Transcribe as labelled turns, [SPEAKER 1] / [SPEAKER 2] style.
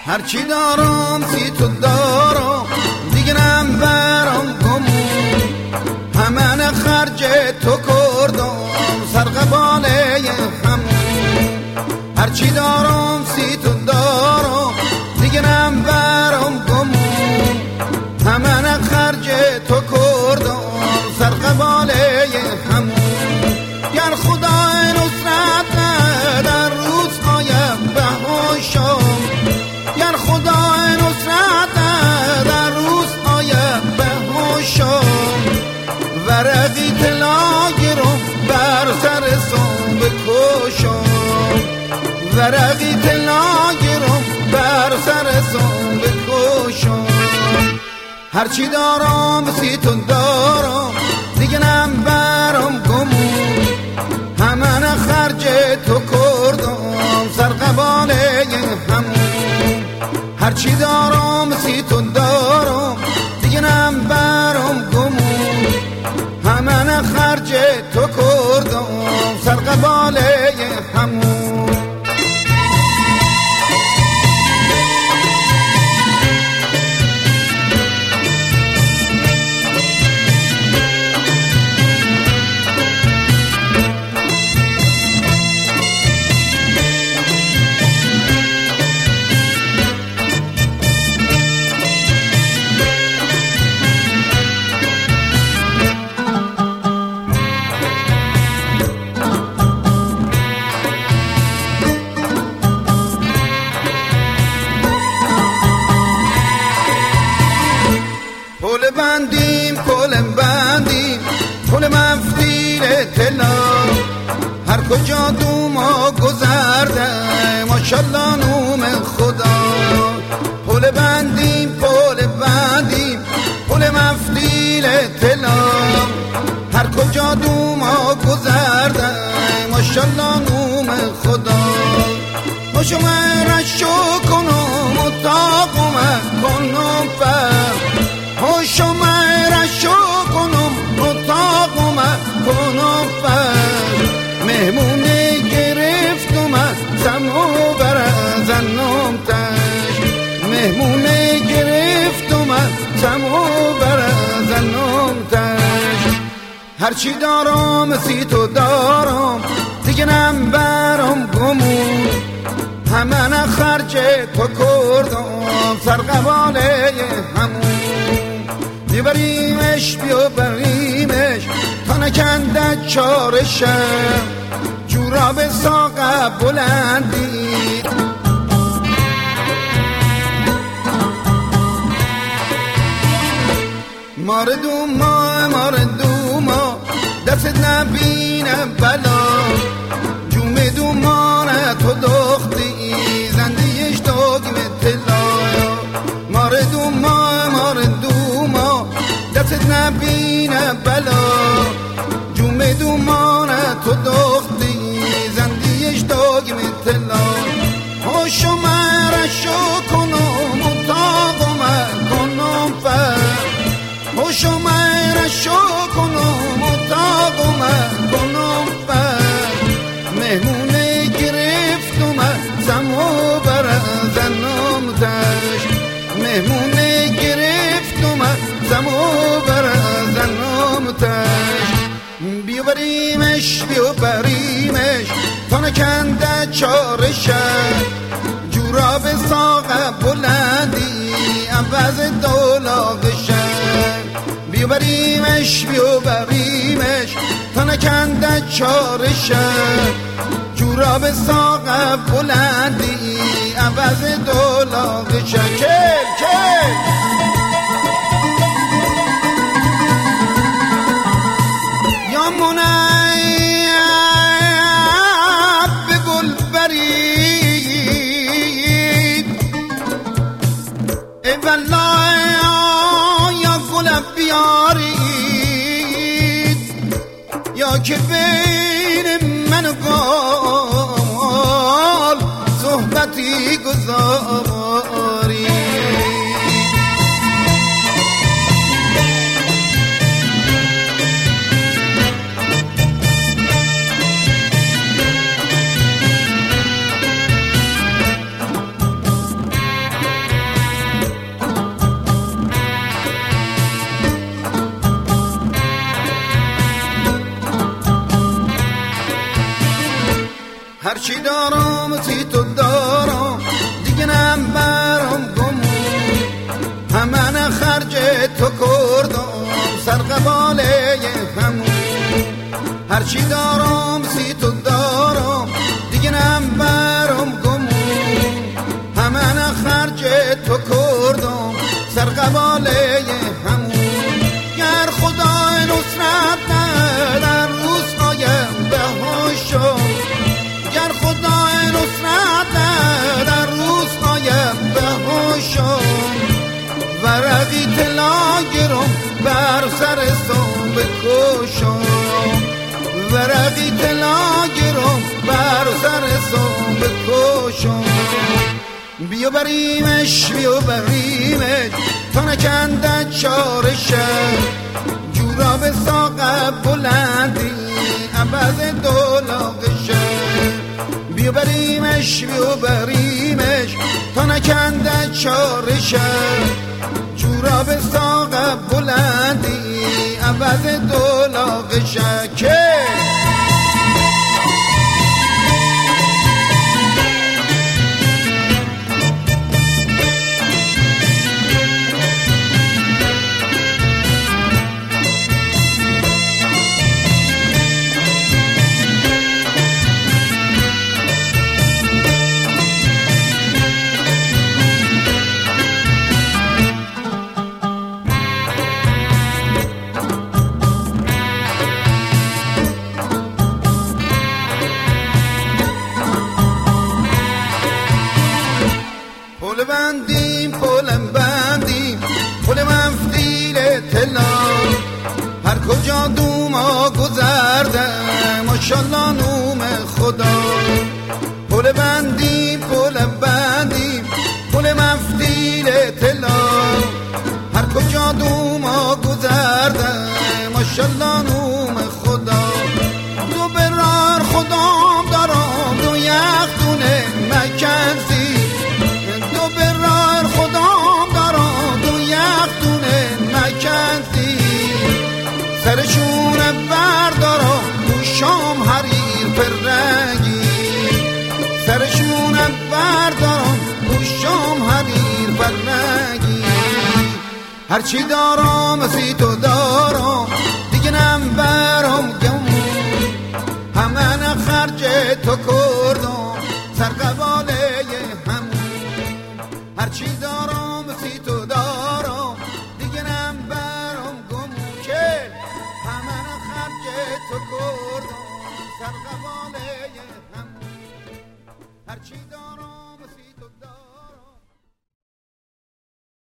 [SPEAKER 1] هرچی دارم سی تو دارم دیگه نبرم گمون، همه خرج تو کردم سر قباله همون. هرچی دارم سی تو دارم دیگه نبرم گمون، همه خرج تو کردم سر قباله همون. گر خدای نصرت در روزهای بهاشم، گر خدای نصرت در روزهای بهاشم، ورقی طلا گرم بر سر سون بکشم، ورقی طلا گرم بر سر سون بکشم. هرچی دارم سی تو دارم دیگه نبرم گمون، همه خرج تو کردم سر قباله همون. هرچی دارم سی تو دارم دیگه نبرم گمون، همه خرج تو کردم سر قباله همون. پل بندیم پل مفتیر طلا، هر کجا دوما گذرده ماشالله نوم خدا. پل بندیم پل مفتیر طلا، هر کجا دوما گذرده ماشالله نوم خدا. ماشو مرشو کنم و تاقم کنم فر، هوشو مرشو کنم اتاقم کنم فر. مهمونه گرفتم سمو برزنم تش، مهمونه گرفتم سمو برزنم تش. هرچی دارم سی تو دارم دیگه نبرم گمون، همه خرج تو کردم سر قباله همون. بیبریمش بیبریمش تا نکنده چارشم، جوراب ساقه بلندی. ماردوما دست نبینه بلا، جوم دومانه تو دختی زندیش داگم طلا. ماردوما دست نبینه بلا، جوم دومانه تو دختی زندیش داگم طلا. هوشو مرشو کنم و تاقم کنم فر، هوشو مرشو کنم و تاقم کنم فر. مهمونه گرفتم زمو برزنم تش، مهمونه گرفتم زمو برزنم تش. بیبریمش تا نکنده چارشم، جوراب ساقه بلندی عوض دولاغشم. بیبریمش تا نکنده چارشم، جوراب ساقه بلندی عوض دولاغشم. کل یا منعب به گل برید، ای والله یا گل بیارید، یا که بین من و گل صحبتی گذاری. هرچی دارم سی تو دارم دیگه نبرم گمون، همه نه خرج تو کردم سر قباله همون. گر خدای نصرت نه در روزهای بهاشم، گر خدای نصرت نه در روزهای بهاشم، ورقی طلا گرم بر سر سام بکشم، ورقی طلا گرم بر سر سام بکشم. بیا بریمش بیا بریمش تا نکنده چارشه، جورا به ساق بلندی عبد دولاغشه. بیا بریمش بیا بریمش تا نکنده چارشه، جورا به ساق بلندی عبد دولاغشه. که پل بندیم پل مفدیل طلا، هر کجا دوما گذرده ماشالله نوم خدا. پل بندیم پل مفدیل طلا، هر کجا دوما گذرده ماشالله نوم خدا. دو برار خدام دارم دو یک دونه مکنزی، دو برار خدام دارم دو یک دونه مکنزی، سرشونه بردارم گوشام حریر پرنگی، سرشونه بردارم گوشام حریر پرنگی. هرچی دارم سی تو دارم دیگه نبرم گمون، همه نه خرج تو کردم سر قباله همون. هرچی دارم سی تو دارم دیگه نبرم گمون، که همه نه خرج تو کردم سر قباله همون. هرچی دارم سی تو دارم